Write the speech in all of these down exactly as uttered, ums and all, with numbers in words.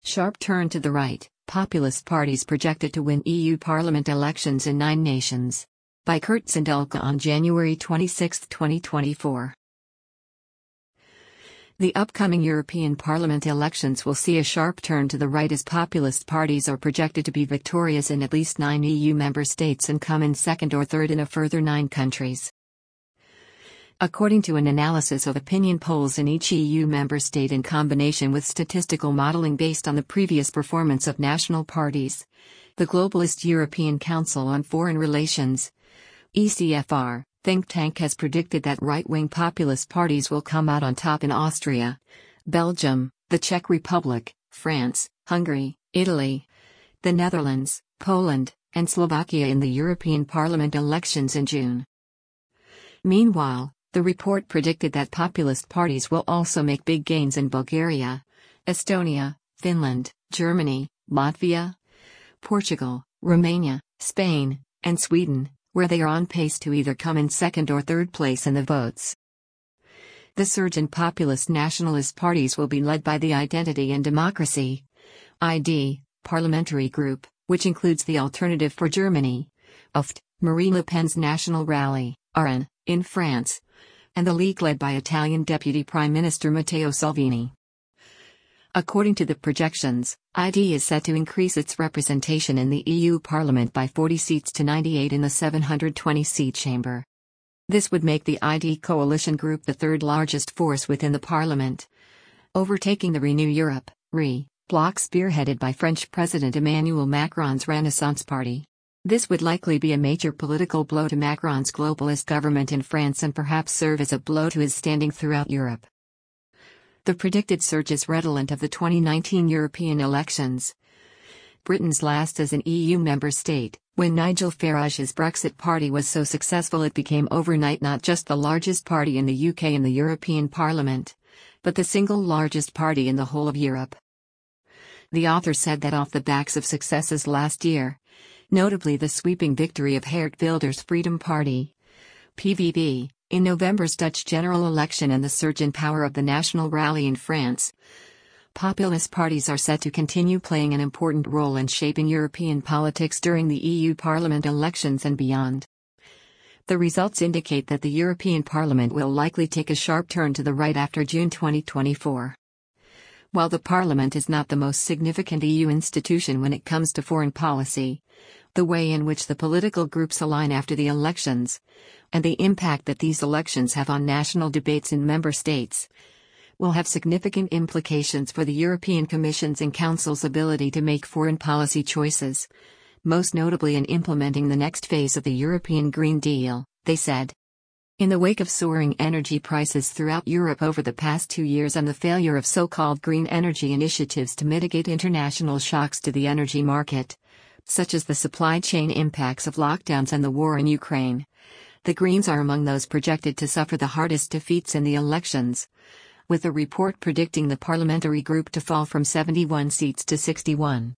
Sharp turn to the right, populist parties projected to win E U Parliament elections in nine nations. By Kurt Sandulka on January twenty-sixth, twenty twenty-four. The upcoming European Parliament elections will see a sharp turn to the right as populist parties are projected to be victorious in at least nine E U member states and come in second or third in a further nine countries. According to an analysis of opinion polls in each E U member state in combination with statistical modeling based on the previous performance of national parties, the Globalist European Council on Foreign Relations, E C F R, think tank has predicted that right-wing populist parties will come out on top in Austria, Belgium, the Czech Republic, France, Hungary, Italy, the Netherlands, Poland, and Slovakia in the European Parliament elections in June. Meanwhile, the report predicted that populist parties will also make big gains in Bulgaria, Estonia, Finland, Germany, Latvia, Portugal, Romania, Spain, and Sweden, where they are on pace to either come in second or third place in the votes. The surge in populist nationalist parties will be led by the Identity and Democracy (I D) parliamentary group, which includes the Alternative for Germany, U F T, Marine Le Pen's National Rally, R N, in France, and the League led by Italian Deputy Prime Minister Matteo Salvini. According to the projections, I D is set to increase its representation in the E U Parliament by forty seats to ninety-eight in the seven hundred twenty seat chamber. This would make the I D coalition group the third largest force within the Parliament, overtaking the Renew Europe (R E) bloc spearheaded by French President Emmanuel Macron's Renaissance Party. This would likely be a major political blow to Macron's globalist government in France and perhaps serve as a blow to his standing throughout Europe. The predicted surge is redolent of the twenty nineteen European elections, Britain's last as an E U member state, when Nigel Farage's Brexit party was so successful it became overnight not just the largest party in the U K in the European Parliament, but the single largest party in the whole of Europe. The author said that off the backs of successes last year, notably the sweeping victory of Geert Wilders' Freedom Party, P V V, in November's Dutch general election and the surge in power of the National Rally in France, populist parties are set to continue playing an important role in shaping European politics during the E U Parliament elections and beyond. The results indicate that the European Parliament will likely take a sharp turn to the right after June twenty twenty-four. While the Parliament is not the most significant E U institution when it comes to foreign policy, the way in which the political groups align after the elections, and the impact that these elections have on national debates in member states, will have significant implications for the European Commission's and Council's ability to make foreign policy choices, most notably in implementing the next phase of the European Green Deal, they said. In the wake of soaring energy prices throughout Europe over the past two years and the failure of so-called green energy initiatives to mitigate international shocks to the energy market, such as the supply chain impacts of lockdowns and the war in Ukraine, the Greens are among those projected to suffer the hardest defeats in the elections, with a report predicting the parliamentary group to fall from seventy-one seats to sixty-one.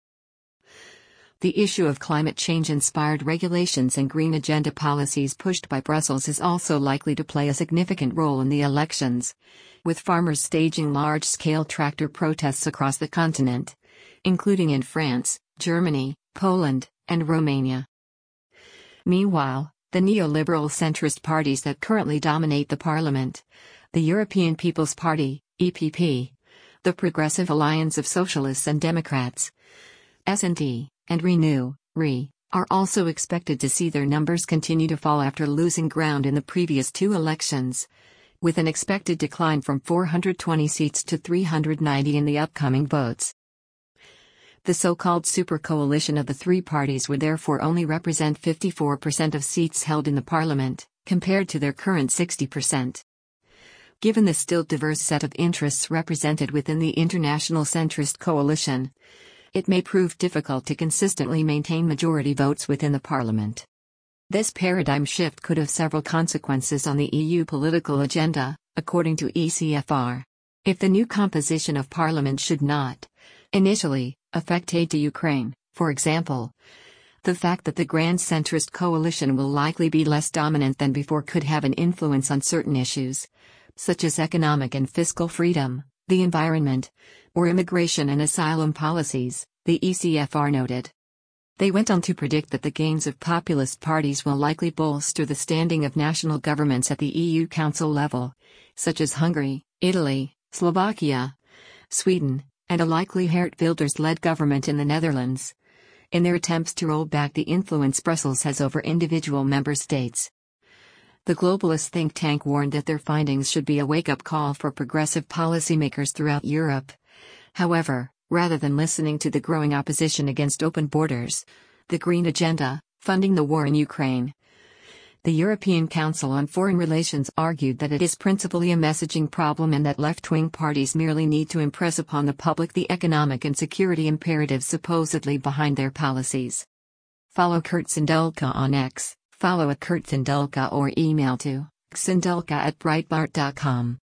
The issue of climate change-inspired regulations and green agenda policies pushed by Brussels is also likely to play a significant role in the elections, with farmers staging large-scale tractor protests across the continent, including in France, Germany, Poland, and Romania. Meanwhile, the neoliberal centrist parties that currently dominate the parliament, the European People's Party, E P P, the Progressive Alliance of Socialists and Democrats, S and D, and Renew, R E, are also expected to see their numbers continue to fall after losing ground in the previous two elections, with an expected decline from four hundred twenty seats to three hundred ninety in the upcoming votes. The so-called super coalition of the three parties would therefore only represent fifty-four percent of seats held in the parliament, compared to their current sixty percent. Given the still diverse set of interests represented within the international centrist coalition, it may prove difficult to consistently maintain majority votes within the parliament. This paradigm shift could have several consequences on the E U political agenda, according to E C F R. If the new composition of parliament should not, initially, affect aid to Ukraine, for example, the fact that the grand centrist coalition will likely be less dominant than before could have an influence on certain issues, such as economic and fiscal freedom, the environment, or immigration and asylum policies, the E C F R noted. They went on to predict that the gains of populist parties will likely bolster the standing of national governments at the E U Council level, such as Hungary, Italy, Slovakia, Sweden, and a likely Geert Wilders-led government in the Netherlands, in their attempts to roll back the influence Brussels has over individual member states. The globalist think tank warned that their findings should be a wake-up call for progressive policymakers throughout Europe. However, rather than listening to the growing opposition against open borders, the Green Agenda, funding the war in Ukraine, the European Council on Foreign Relations argued that it is principally a messaging problem and that left-wing parties merely need to impress upon the public the economic and security imperatives supposedly behind their policies. Follow Kurt Sandulka on X, follow at Kurt Sandulka or email to sandulka at breitbart dot com.